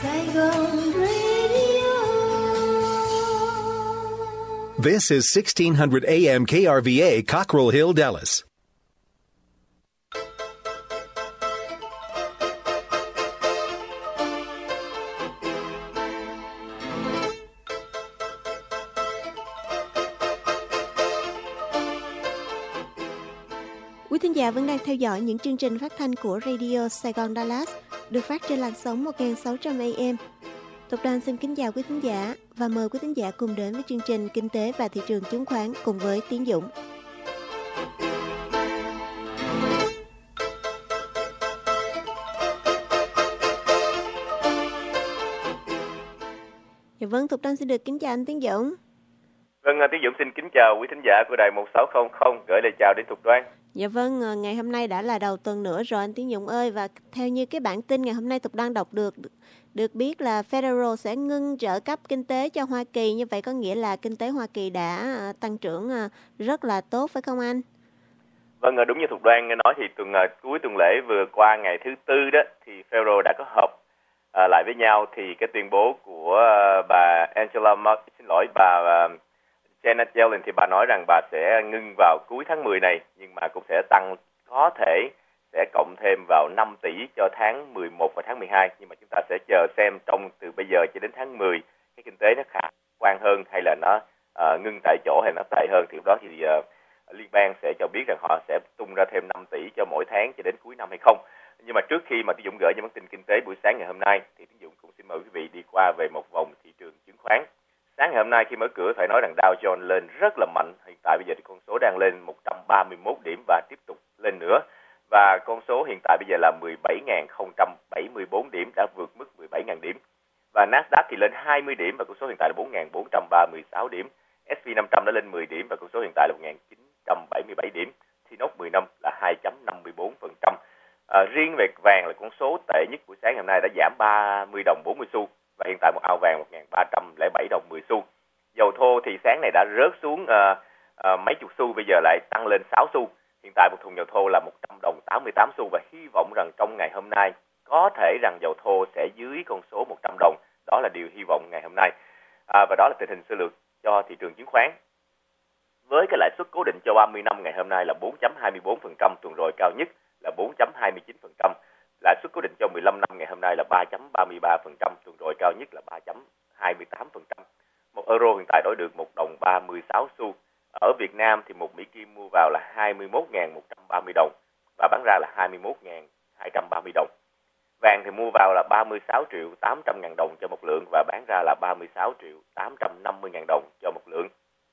Saigon Radio. This is 1600 AM KRVA, Cockrell Hill, Dallas. Quý thính giả vẫn đang theo dõi những chương trình phát thanh của Radio Saigon Dallas được phát trên làn sóng 1600 AM. Tục đoàn xin kính chào quý thính giả và mời quý thính giả cùng đến với chương trình Kinh tế và thị trường chứng khoán cùng với Tiến Dũng. Dạ vâng, Tục đoàn xin được kính chào anh Tiến Dũng. Vâng, Tiến Dũng xin kính chào quý thính giả của đài 1600, gửi lời chào đến Tục Đoan. Dạ vâng, ngày hôm nay đã là đầu tuần nữa rồi anh Tiến Dũng ơi, và theo như cái bản tin ngày hôm nay Tục đang đọc được biết là Federal sẽ ngưng trợ cấp kinh tế cho Hoa Kỳ, như vậy có nghĩa là kinh tế Hoa Kỳ đã tăng trưởng rất là tốt phải không anh? Vâng, đúng như Tục Đoan nói thì cuối tuần lễ vừa qua ngày thứ Tư đó thì Federal đã có họp lại với nhau, thì cái tuyên bố của bà Janet Yellen thì bà nói rằng bà sẽ ngưng vào cuối tháng 10 này, nhưng mà cũng sẽ tăng, có thể sẽ cộng thêm vào 5 tỷ cho tháng 11 và tháng 12. Nhưng mà chúng ta sẽ chờ xem từ bây giờ cho đến tháng 10 cái kinh tế nó khả quan hơn hay là nó ngưng tại chỗ hay nó tệ hơn, thì lúc đó thì liên bang sẽ cho biết rằng họ sẽ tung ra thêm 5 tỷ cho mỗi tháng cho đến cuối năm hay không. Nhưng mà trước khi mà Tiến Dũng gửi những bản tin kinh tế buổi sáng ngày hôm nay thì Tiến Dũng cũng xin mời quý vị đi qua về một vòng thị trường chứng khoán. Sáng ngày hôm nay khi mở cửa phải nói rằng Dow Jones lên rất là mạnh. Hiện tại bây giờ thì con số đang lên 131 điểm và tiếp tục lên nữa. Và con số hiện tại bây giờ là 17.074 điểm, đã vượt mức 17.000 điểm. Và Nasdaq thì lên 20 điểm và con số hiện tại là 4.436 điểm. S&P 500 đã lên 10 điểm và con số hiện tại là 1.977 điểm. TNOX 10 năm là 2.54%. Riêng về vàng là con số tệ nhất buổi sáng ngày hôm nay, đã giảm 30 đồng 40 xu. Và hiện tại một ao vàng 1.307 đồng 10 xu. Dầu thô thì sáng này đã rớt xuống mấy chục xu, bây giờ lại tăng lên 6 xu. Hiện tại một thùng dầu thô là 100 đồng 88 xu, và hy vọng rằng trong ngày hôm nay có thể rằng dầu thô sẽ dưới con số 100 đồng. Đó là điều hy vọng ngày hôm nay. Và đó là tình hình sơ lược cho thị trường chứng khoán. Với cái lãi suất cố định cho 30 năm ngày hôm nay là 4.24%, tuần rồi cao nhất là 4.29%. Lãi suất cố định cho 15 năm ngày hôm nay là 3.33%, tuần rồi cao nhất là 3.28%. Một euro hiện tại đổi được 1 đồng 36 xu. Ở Việt Nam thì một Mỹ Kim mua vào là 21.130 đồng và bán ra là 21.230 đồng. Vàng thì mua vào là 36 triệu 800 ngàn đồng cho một lượng và bán ra là 36 triệu 850 ngàn đồng cho một lượng.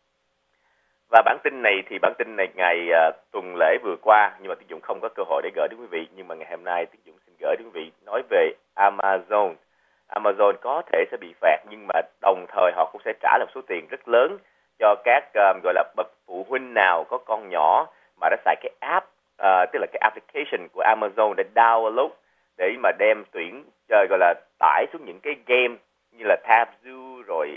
Và bản tin này ngày tuần lễ vừa qua, nhưng mà Tiến Dũng không có cơ hội để gửi đến quý vị. Nhưng mà ngày hôm nay Tiến Dũng xin gửi đến quý vị nói về Amazon. Amazon có thể sẽ bị phạt, nhưng mà đồng thời họ cũng sẽ trả một số tiền rất lớn cho các gọi là bậc phụ huynh nào có con nhỏ mà đã xài cái app, tức là cái application của Amazon để download, để mà đem gọi là tải xuống những cái game như là Tab Zoo, rồi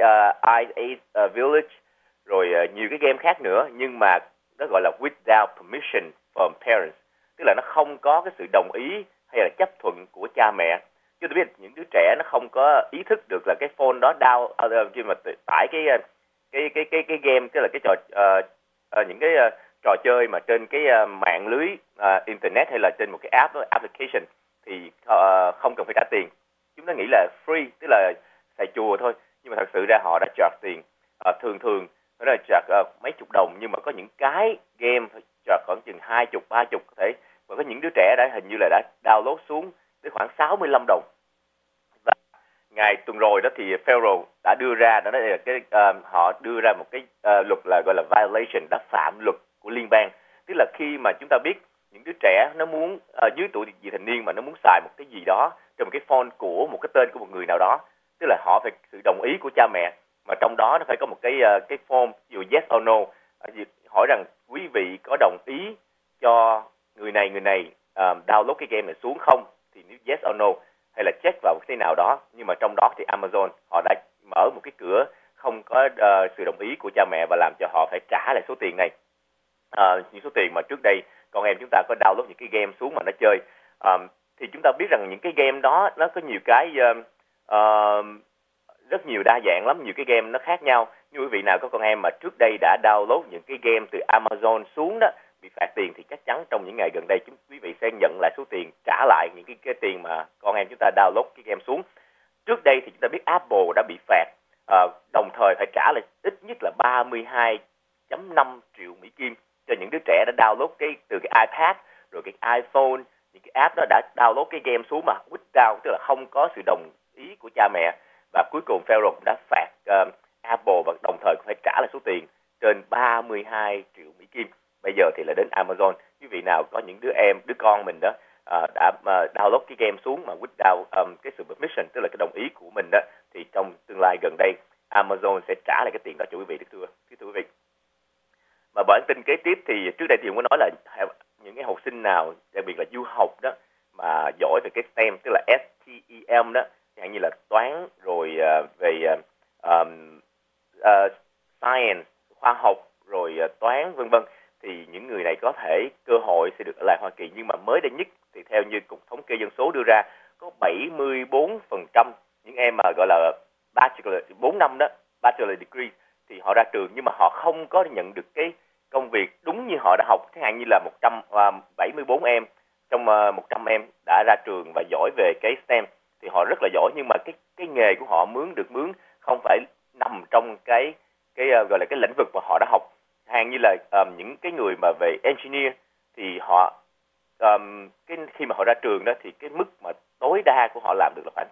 Ice Village, rồi nhiều cái game khác nữa, nhưng mà nó gọi là without permission from parents, tức là nó không có cái sự đồng ý hay là chấp thuận của cha mẹ. Chứ tôi biết những đứa trẻ nó không có ý thức được là cái phone đó khi mà tải cái game, tức là cái những cái trò chơi mà trên cái mạng lưới internet hay là trên một cái app đó, application, thì không cần phải trả tiền. Chúng ta nghĩ là free, tức là xài chùa thôi, nhưng mà thật sự ra họ đã charge tiền. Thường nó là charge mấy chục đồng, nhưng mà có những cái game phải charge khoảng chừng 20, 30 có thể. Và có những đứa trẻ đã hình như là đã download xuống tới khoảng 65 đồng. Và ngày tuần rồi đó thì Federal đã đưa ra, đó là họ đưa ra một cái luật là gọi là violation, đã phạm luật của liên bang. Tức là khi mà chúng ta biết những đứa trẻ nó muốn dưới tuổi vị thành niên mà nó muốn xài một cái gì đó trên một cái phone của một cái tên của một người nào đó, tức là họ phải sự đồng ý của cha mẹ, mà trong đó nó phải có một cái form, ví dụ yes or no, hỏi rằng quý vị có đồng ý cho người này download cái game này xuống không, thì nếu yes or no, hay là check vào cái nào đó. Nhưng mà trong đó thì Amazon họ đã mở một cái cửa không có sự đồng ý của cha mẹ và làm cho họ phải trả lại số tiền này. Những số tiền mà trước đây con em chúng ta có download những cái game xuống mà nó chơi. Thì chúng ta biết rằng những cái game đó nó có nhiều cái rất nhiều đa dạng lắm, nhiều cái game nó khác nhau. Như quý vị nào có con em mà trước đây đã download những cái game từ Amazon xuống đó, bị phạt tiền, thì chắc chắn trong những ngày gần đây quý vị sẽ nhận lại số tiền, trả lại những cái tiền mà con em chúng ta download cái game xuống. Trước đây thì chúng ta biết Apple đã bị phạt, đồng thời phải trả lại ít nhất là 32,5 triệu Mỹ Kim cho những đứa trẻ đã download từ cái iPad rồi cái iPhone, những cái app đó đã download cái game xuống mà without, tức là không có sự đồng ý của cha mẹ. Và cuối cùng Federal đã phạt Apple và đồng thời phải trả lại số tiền trên 32 triệu Mỹ Kim. Bây giờ thì là đến Amazon. Quý vị nào có những đứa con mình đó đã download cái game xuống mà without cái sự permission, tức là cái đồng ý của mình đó, thì trong tương lai gần đây Amazon sẽ trả lại cái tiền đó cho quý vị, thưa quý vị. Mà bản tin kế tiếp thì trước đây thì cũng có nói là những cái học sinh nào, đặc biệt là du học đó, mà giỏi về cái STEM, tức là STEM đó, chẳng như là toán rồi về science, khoa học rồi toán vân vân, thì những người này có thể cơ hội sẽ được ở lại Hoa Kỳ. Nhưng mà mới đây nhất thì theo như Cục Thống kê Dân số đưa ra, có 74% những em mà gọi là bachelor 4 năm đó, bachelor degree, thì họ ra trường nhưng mà họ không có nhận được cái công việc đúng như họ đã học. Chẳng hạn như là 174 em trong 100 em đã ra trường và giỏi về cái STEM thì họ rất là giỏi, nhưng mà cái nghề của họ mướn không phải nằm trong cái gọi là cái lĩnh vực mà họ đã học. Hàng như là những cái người mà về engineer thì họ khi mà họ ra trường đó thì cái mức mà tối đa của họ làm được là khoảng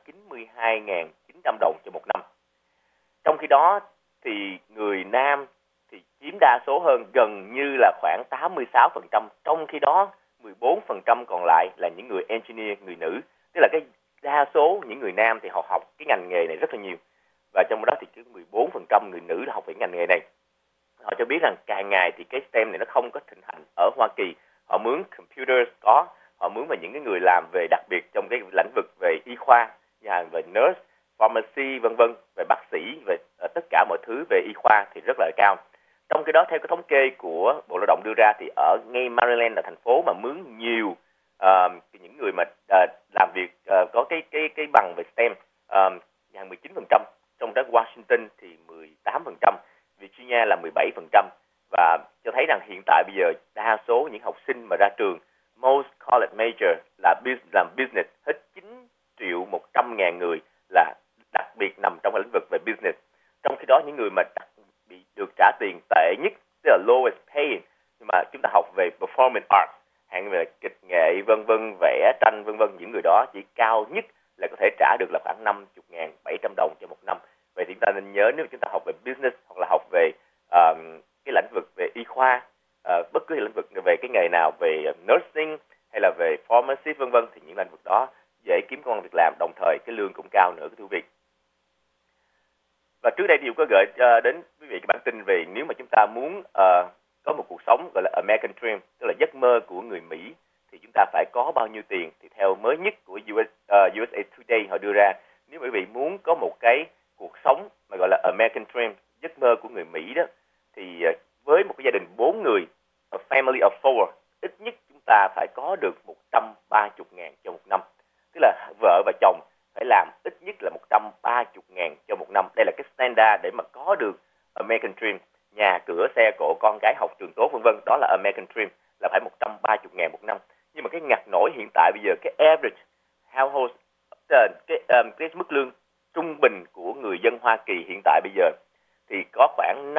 92.900 đồng cho một năm. Trong khi đó thì người nam thì chiếm đa số hơn, gần như là khoảng 86%, trong khi đó 14% còn lại là những người engineer, người nữ. Tức là cái đa số những người nam thì họ học cái ngành nghề này rất là nhiều, và trong đó thì chỉ 14% người nữ là học về ngành nghề này. Họ cho biết rằng càng ngày thì cái STEM này nó không có thịnh hành ở Hoa Kỳ. Họ mướn computers có, họ mướn vào những cái người làm về đặc biệt trong cái lĩnh vực về y khoa, về nurse, pharmacy vân vân, về bác sĩ, về tất cả mọi thứ về y khoa thì rất là cao. Trong cái đó theo cái thống kê của Bộ Lao động đưa ra thì ở ngay Maryland là thành phố mà mướn nhiều những người mà làm việc có cái bằng về STEM, 19%, trong đó Washington thì 18%, Virginia là 17%, và cho thấy rằng hiện tại bây giờ đa số những học sinh mà ra trường most college major là làm business, hết 9.100.000 người là đặc biệt nằm trong cái lĩnh vực về business. Trong khi đó những người mà bị được trả tiền tệ nhất, tức là lowest pay, nhưng mà chúng ta học về performing arts, hạng về kịch nghệ vân vân, vẽ tranh vân vân, những người đó chỉ cao nhất là có thể trả được là khoảng 50.700 đồng cho một năm. Vậy thì chúng ta nên nhớ, nếu chúng ta học về business hoặc là học về cái lĩnh vực về y khoa, bất cứ lĩnh vực về cái nghề nào, về nursing hay là về pharmacy vân vân, thì những lĩnh vực đó dễ kiếm công ăn việc làm, đồng thời cái lương cũng cao nữa, thưa quý vị. Và trước đây thì có gửi đến quý vị cái bản tin về nếu mà chúng ta muốn có một cuộc sống gọi là American Dream, tức là giấc mơ của người Mỹ, thì chúng ta phải có bao nhiêu tiền. Thì theo mới nhất của USA Today họ đưa ra, nếu quý vị muốn có một cái cuộc sống mà gọi là American Dream, giấc mơ của người Mỹ đó, thì với một cái gia đình 4 người, a family of 4, ít nhất chúng ta phải có được 130.000 cho một năm. Tức là vợ và chồng phải làm ít nhất là 130.000 cho một năm. Đây là cái standard để mà có được American Dream. Nhà cửa, xe cộ, con cái học trường tốt vân vân, đó là American Dream, là phải 130.000 một năm. Nhưng mà cái ngặt nổi hiện tại bây giờ, cái average household, cái mức lương trung bình của người dân Hoa Kỳ hiện tại bây giờ thì có khoảng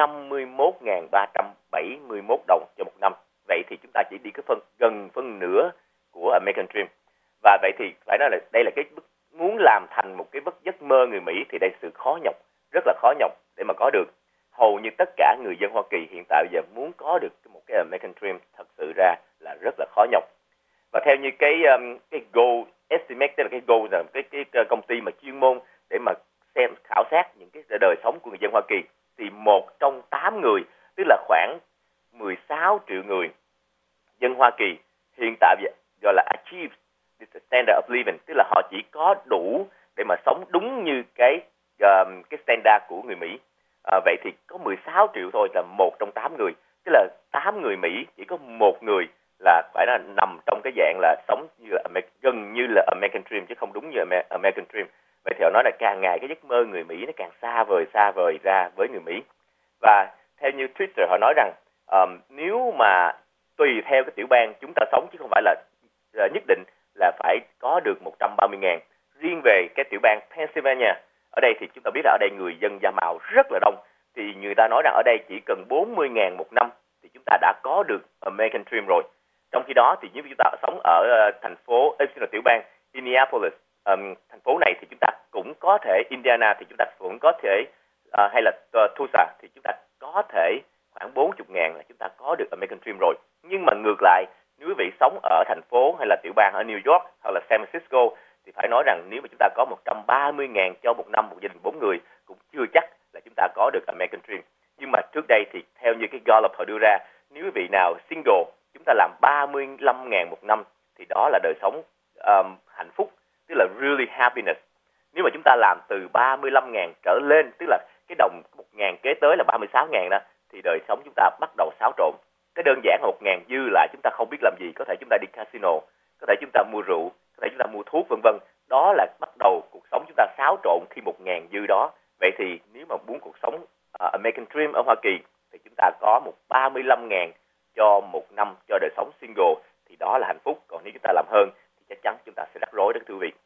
51.371 đồng cho một năm. Vậy thì chúng ta chỉ đi cái gần phân nửa của American Dream. Và vậy thì phải nói là đây là cái muốn làm thành một cái giấc mơ người Mỹ thì đây sự khó nhọc, rất là khó nhọc để mà có được. Hầu như tất cả người dân Hoa Kỳ hiện tại bây giờ muốn có được một cái American Dream thật sự ra là rất là khó nhọc. Và theo như cái goal estimate, tức là cái goal là cái công ty mà chuyên môn để mà xem khảo sát những cái đời sống của người dân Hoa Kỳ, thì 1 trong 8 người, tức là khoảng 16 triệu người dân Hoa Kỳ hiện tại gọi là achieve the standard of living, tức là họ chỉ có đủ để mà sống đúng như cái standard của người Mỹ. Vậy thì có 16 triệu thôi, là 1 trong 8 người, tức là 8 người Mỹ chỉ có 1 người là phải là nằm trong cái dạng là sống như là gần như là American Dream chứ không đúng như American Dream. Vậy thì họ nói là càng ngày cái giấc mơ người Mỹ nó càng xa vời ra với người Mỹ. Và theo như Twitter họ nói rằng nếu mà tùy theo cái tiểu bang chúng ta sống, chứ không phải là nhất định là phải có được 130.000. Riêng về cái tiểu bang Pennsylvania, ở đây thì chúng ta biết là ở đây người dân da màu rất là đông, thì người ta nói rằng ở đây chỉ cần 40.000 một năm thì chúng ta đã có được American Dream rồi. Trong khi đó thì nếu chúng ta sống ở tiểu bang Indianapolis, thành phố này thì chúng ta cũng có thể, Indiana thì chúng ta cũng có thể, hay là Tulsa thì chúng ta có thể khoảng 40.000 là chúng ta có được American Dream rồi. Nhưng mà ngược lại, nếu quý vị sống ở thành phố hay là tiểu bang ở New York hoặc là San Francisco thì phải nói rằng nếu mà chúng ta có 130.000 cho một năm, một gia đình 4 người cũng chưa chắc là chúng ta có được American Dream. Nhưng mà trước đây thì theo như cái Gallup họ đưa ra, nếu quý vị nào single, chúng ta làm 35.000 một năm thì đó là đời sống hạnh phúc, tức là really happiness. Nếu mà chúng ta làm từ 35.000 trở lên, tức là cái đồng 1.000 kế tới là 36.000 đó, thì đời sống chúng ta bắt đầu xáo trộn. Cái đơn giản là 1.000 dư lại chúng ta không biết làm gì, có thể chúng ta đi casino, có thể chúng ta mua rượu, có thể chúng ta mua thuốc vân vân. Đó là bắt đầu cuộc sống chúng ta xáo trộn khi 1.000 dư đó. Vậy thì nếu mà muốn cuộc sống American Dream ở Hoa Kỳ thì chúng ta có 35.000 cho một năm cho đời sống single thì đó là hạnh phúc. Còn nếu chúng ta làm hơn thì chắc chắn chúng ta sẽ rắc rối đó thưa quý vị.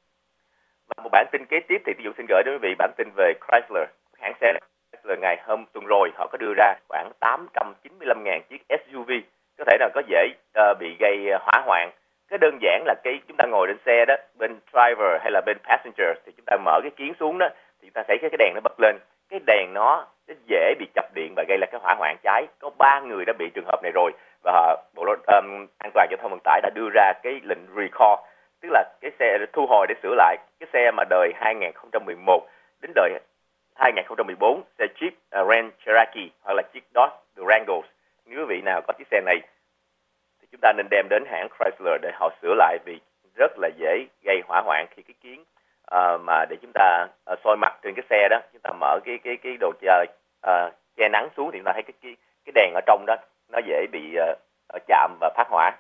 Và một bản tin kế tiếp thì tôi xin gửi đến quý vị bản tin về Chrysler, hãng xe này. Chrysler ngày hôm tuần rồi họ có đưa ra khoảng 895.000 chiếc SUV có thể là có dễ bị gây hỏa hoạn. Cái đơn giản là cái chúng ta ngồi trên xe đó, bên driver hay là bên passenger thì chúng ta mở cái kiến xuống đó thì chúng ta thấy cái đèn nó bật lên. Cái đèn nó dễ bị chập điện và gây ra cái hỏa hoạn cháy. Có 3 người đã bị trường hợp này rồi và Bộ An toàn giao thông vận tải đã đưa ra cái lệnh recall, tức là cái xe thu hồi để sửa lại. Cái xe mà đời 2011 đến đời 2014, xe Jeep Grand Cherokee hoặc là chiếc Dodge Durango. Nếu quý vị nào có chiếc xe này thì chúng ta nên đem đến hãng Chrysler để họ sửa lại, vì rất là dễ gây hỏa hoạn khi cái kiến mà để chúng ta soi mặt trên cái xe đó, chúng ta mở cái đồ che nắng xuống thì chúng ta thấy cái đèn ở trong đó nó dễ bị chạm và phát hỏa.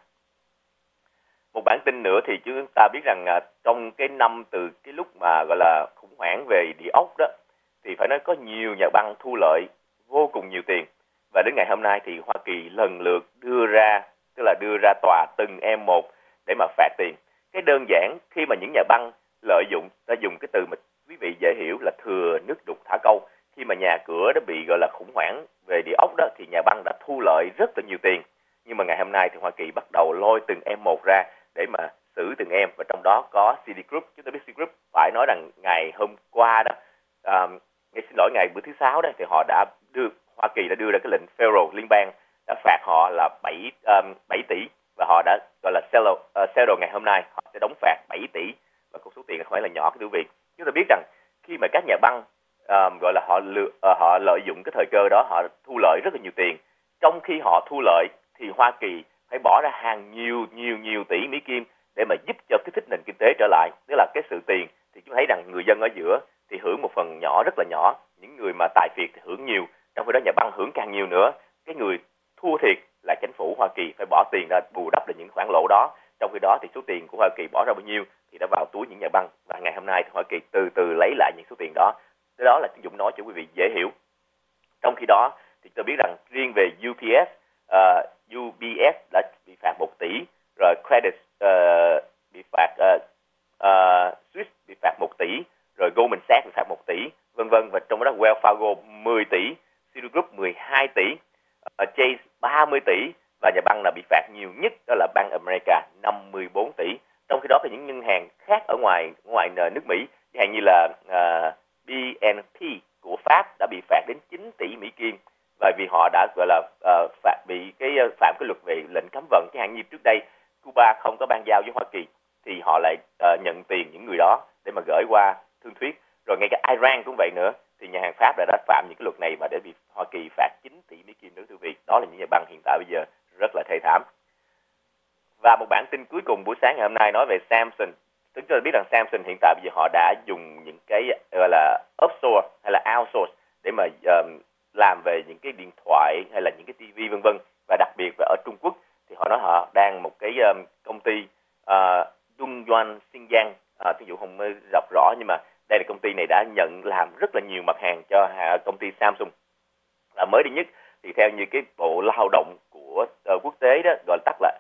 Một bản tin nữa thì chúng ta biết rằng trong cái năm từ cái lúc mà gọi là khủng hoảng về địa ốc đó thì phải nói có nhiều nhà băng thu lợi vô cùng nhiều tiền, và đến ngày hôm nay thì Hoa Kỳ lần lượt đưa ra tòa từng em một để mà phạt tiền. Cái đơn giản khi mà những nhà băng lợi dụng, ta dùng cái từ mà quý vị dễ hiểu là thừa nước đục thả câu, khi mà nhà cửa nó bị gọi là khủng hoảng về địa ốc đó thì nhà băng đã thu lợi rất là nhiều tiền. Nhưng mà ngày hôm nay thì Hoa Kỳ bắt đầu lôi từng em một ra để mà xử từng em, và trong đó có Citigroup. Chúng ta biết Citigroup, phải nói rằng ngày hôm qua đó, ngày bữa thứ Sáu đó thì Hoa Kỳ đã đưa ra cái lệnh federal, liên bang đã phạt họ là 7 tỷ và họ đã gọi là settle ngày hôm nay, họ sẽ đóng phạt 7 tỷ và con số tiền không phải là nhỏ quý vị. Chúng ta biết rằng khi mà các nhà băng gọi là họ lợi dụng cái thời cơ đó, họ thu lợi rất là nhiều tiền. Trong khi họ thu lợi thì Hoa Kỳ phải bỏ ra hàng nhiều tỷ Mỹ Kim để mà giúp cho kích thích nền kinh tế trở lại. Tức là cái sự tiền thì chúng thấy rằng người dân ở giữa thì hưởng một phần nhỏ, rất là nhỏ, những người mà tài phiệt thì hưởng nhiều, trong khi đó nhà băng hưởng càng nhiều nữa. Cái người thua thiệt là chính phủ Hoa Kỳ phải bỏ tiền ra bù đắp được những khoản lỗ đó. Trong khi đó thì số tiền của Hoa Kỳ bỏ ra bao nhiêu thì đã vào túi những nhà băng, và ngày hôm nay thì Hoa Kỳ từ từ lấy lại những số tiền đó. Cái đó là Dũng nói cho quý vị dễ hiểu. Trong khi đó thì tôi biết rằng riêng về UBS đã bị phạt 1 tỷ, rồi Credit bị phạt, Swiss bị phạt 1 tỷ, rồi Goldman Sachs bị phạt 1 tỷ, vân vân, và trong đó Wells Fargo 10 tỷ, Citigroup 12 tỷ, Chase 30 tỷ, và nhà băng là bị phạt nhiều nhất đó là Bank America 54 tỷ. Trong khi đó thì những ngân hàng khác ở ngoài nước Mỹ, chẳng hạn như là BNP của Pháp đã bị phạt đến 9 tỷ Mỹ Kim, và vì họ đã gọi là phạm cái luật về lệnh cấm vận. Chẳng hạn như trước đây Cuba không có ban giao với Hoa Kỳ thì họ lại nhận tiền những người đó để mà gửi qua thương thuyết. Rồi ngay cả Iran cũng vậy nữa, thì nhà hàng Pháp đã phạm những cái luật này và để bị Hoa Kỳ phạt 9 tỷ Mỹ Kim nữa thưa quý vị. Đó là những nhà băng hiện tại bây giờ rất là thê thảm. Và một bản tin cuối cùng buổi sáng ngày hôm nay nói về Samsung. Chúng tôi biết rằng Samsung hiện tại bây giờ họ đã dùng những cái gọi là offshore hay là outsource để mà làm về những cái điện thoại hay là những cái TV vân vân, và đặc biệt là ở Trung Quốc thì họ nói họ đang một cái công ty Dongguan Xinjiang, ví dụ không đọc rõ nhưng mà Đây là công ty này đã nhận làm rất là nhiều mặt hàng cho công ty Samsung. Mới đây nhất thì theo như cái Bộ Lao động của quốc tế đó, gọi tắt là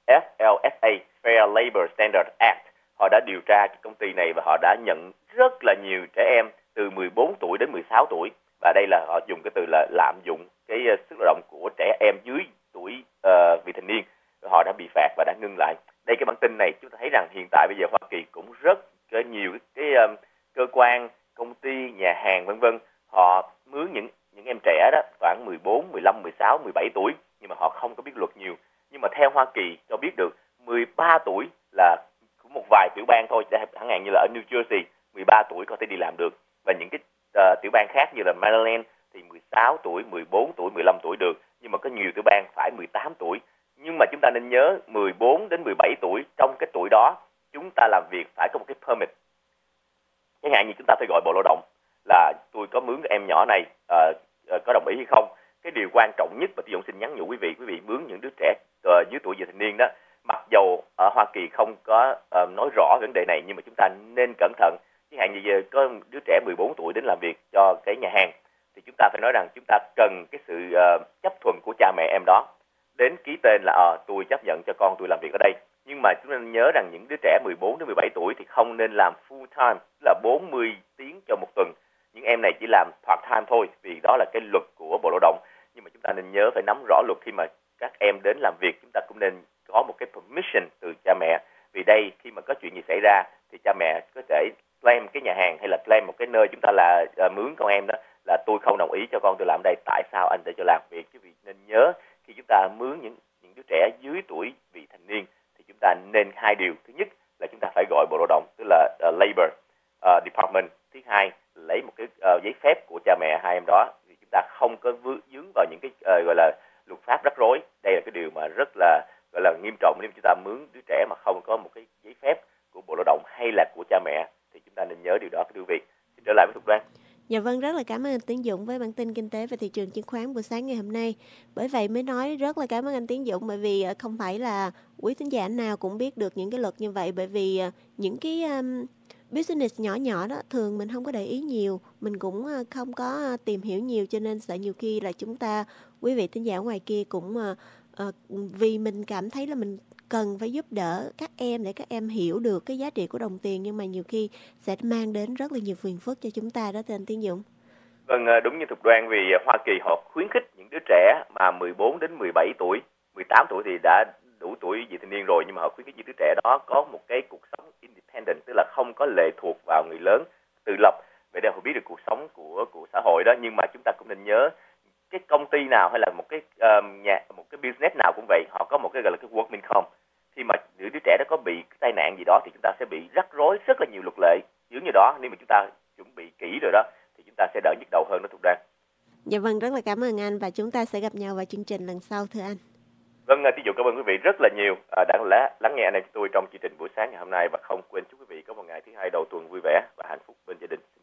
FLSA, Fair Labor Standards Act, họ đã điều tra cái công ty này và họ đã nhận rất là nhiều trẻ em từ 14 tuổi đến 16 tuổi. Và đây là họ dùng cái từ là lạm dụng cái sức lao động của trẻ em dưới tuổi vị thành niên. Họ đã bị phạt và đã ngưng lại. Đây, cái bản tin này chúng ta thấy rằng hiện tại bây giờ Hoa Kỳ cũng rất nhiều cái cơ quan, công ty, nhà hàng vân vân, họ mướn những em trẻ đó khoảng 14, 15, 16, 17 tuổi, nhưng mà họ không có biết luật nhiều. Nhưng mà theo Hoa Kỳ cho biết được 13 tuổi là một vài tiểu bang thôi, chẳng hạn như là ở New Jersey 13 tuổi có thể đi làm được, và những cái tiểu bang khác như là Maryland thì 16 tuổi, 14 tuổi, 15 tuổi được, nhưng mà có nhiều tiểu bang phải 18 tuổi. Nhưng mà chúng ta nên nhớ 14 đến 17 tuổi, trong cái tuổi đó chúng ta làm việc phải có một cái permit. Chẳng hạn như chúng ta phải gọi Bộ Lao động là tôi có mướn em nhỏ này, có đồng ý hay không. Cái điều quan trọng nhất, và Ty Dũng xin nhắn nhủ quý vị mướn những đứa trẻ dưới tuổi vị thành niên đó, mặc dầu ở Hoa Kỳ không có nói rõ vấn đề này, nhưng mà chúng ta nên cẩn thận. Chẳng hạn như giờ có đứa trẻ 14 tuổi đến làm việc cho cái nhà hàng, thì chúng ta phải nói rằng chúng ta cần cái sự chấp thuận của cha mẹ em đó, đến ký tên là tôi chấp nhận cho con tôi làm việc ở đây. Nhưng mà chúng ta nên nhớ rằng những đứa trẻ 14 đến 17 tuổi thì không nên làm full time, là 40 tiếng cho một tuần. Những em này chỉ làm part time thôi, vì đó là cái luật của Bộ Lao động. Nhưng mà chúng ta nên nhớ phải nắm rõ luật khi mà các em đến làm việc, chúng ta cũng nên có một cái permission từ cha mẹ. Vì đây, khi mà có chuyện gì xảy ra thì cha mẹ có thể claim cái nhà hàng hay là claim một cái nơi chúng ta là mướn con em đó, là tôi không đồng ý cho con tôi làm đây, tại sao anh để cho làm việc. Chứ vì nên nhớ khi chúng ta mướn những đứa trẻ dưới tuổi vị thành niên thì chúng ta nên hai điều. Thứ nhất là chúng ta phải gọi Bộ Lao động, tức là Labor Department. Thứ hai, lấy một cái giấy phép của cha mẹ hai em đó, thì chúng ta không có vướng vào những cái gọi là luật pháp rắc rối. Đây là cái điều mà rất là gọi là nghiêm trọng. Nếu chúng ta mướn đứa trẻ mà không có một cái giấy phép của Bộ Lao động hay là của cha mẹ thì chúng ta nên nhớ điều đó, quý vị. Xin trở lại với Thục Đoan. Dạ vâng, rất là cảm ơn anh Tiến Dũng với bản tin kinh tế và thị trường chứng khoán buổi sáng ngày hôm nay. Bởi vậy mới nói rất là cảm ơn anh Tiến Dũng, bởi vì không phải là quý thính giả nào cũng biết được những cái luật như vậy, bởi vì những cái business nhỏ nhỏ đó thường mình không có để ý nhiều, mình cũng không có tìm hiểu nhiều, cho nên sợ nhiều khi là chúng ta, quý vị thính giả ngoài kia cũng vì mình cảm thấy là mình cần phải giúp đỡ các em để các em hiểu được cái giá trị của đồng tiền, nhưng mà nhiều khi sẽ mang đến rất là nhiều phiền phức cho chúng ta đó, thưa anh Tiến Dũng. Vâng, đúng như Thục Đoan, vì Hoa Kỳ họ khuyến khích những đứa trẻ mà 14 đến 17 tuổi, 18 tuổi thì đã đủ tuổi vị thành niên rồi, nhưng mà họ khuyến khích những đứa trẻ đó có một cái cuộc sống independent, tức là không có lệ thuộc vào người lớn, tự lập, để họ biết được cuộc sống của xã hội đó. Nhưng mà chúng ta cũng nên nhớ cái công ty nào hay là một cái một cái business nào cũng vậy, họ có một cái gọi là cái work income. Khi mà đứa trẻ đó có bị tai nạn gì đó thì chúng ta sẽ bị rắc rối rất là nhiều luật lệ giống như đó. Nếu mà chúng ta chuẩn bị kỹ rồi đó thì chúng ta sẽ đỡ nhức đầu hơn đó, Thục Đoan. Dạ vâng, rất là cảm ơn anh, và chúng ta sẽ gặp nhau vào chương trình lần sau, thưa anh. Vâng, Ty Dũng cảm ơn quý vị rất là nhiều đã lắng nghe anh em tôi trong chương trình buổi sáng ngày hôm nay, và không quên chúc quý vị có một ngày thứ hai đầu tuần vui vẻ và hạnh phúc bên gia đình.